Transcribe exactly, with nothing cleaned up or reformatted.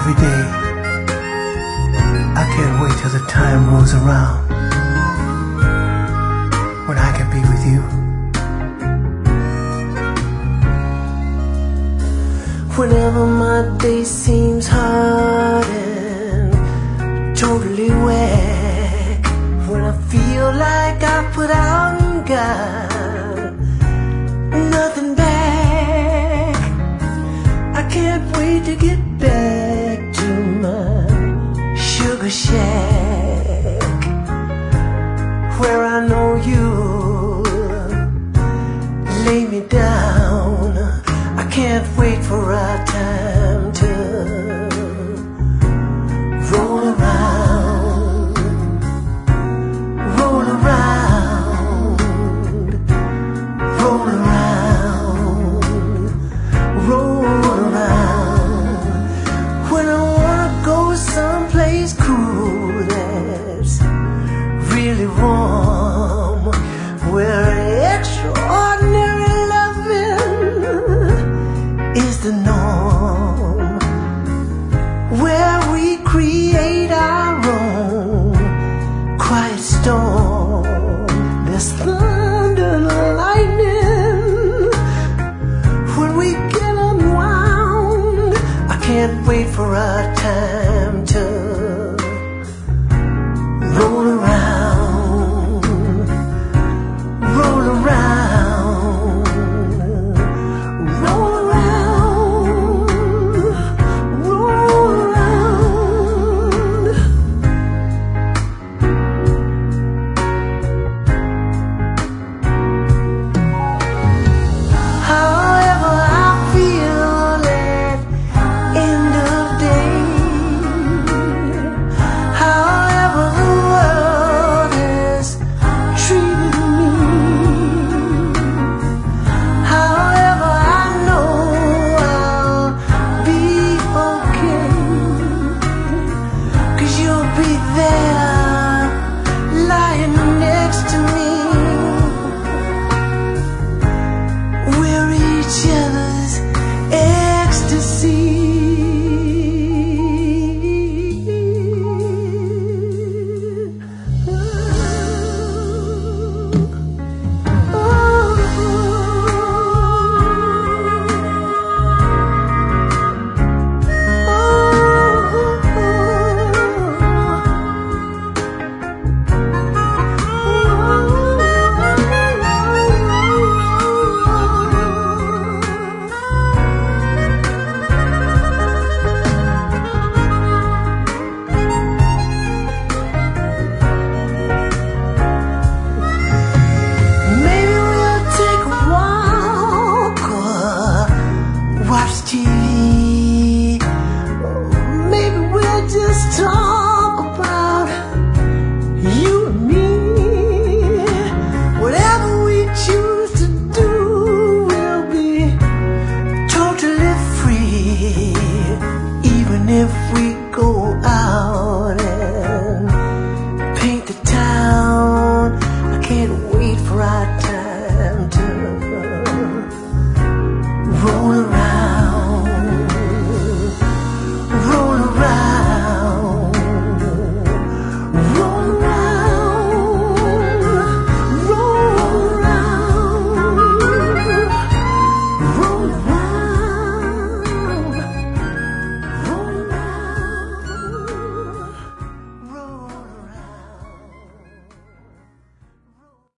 every day. I can't wait till the time rolls around when I can be with you. Whenever my day seems hard and totally whack, when I feel like I put out and got nothing back, I can't wait to get back to my sugar shack, where I know you'll lay me down. I can't wait for our time to roll around, roll around, roll around, roll around. When I wanna go someplace cool that's really warm, where extraordinary loving is the norm, where we create our own quiet storm. There's thunder and lightning when we get unwound. I can't wait for our time to roll around, roll around, roll around, roll around. However I feel at end of day, however the world has treated me, however I know I'll be okay, 'cause you'll be there lying next to me. We're each other's ecstasy. Maybe we'll take a walk or watch T V. Maybe we'll just talk about you and me. Whatever we choose to do, we'll be totally free, even if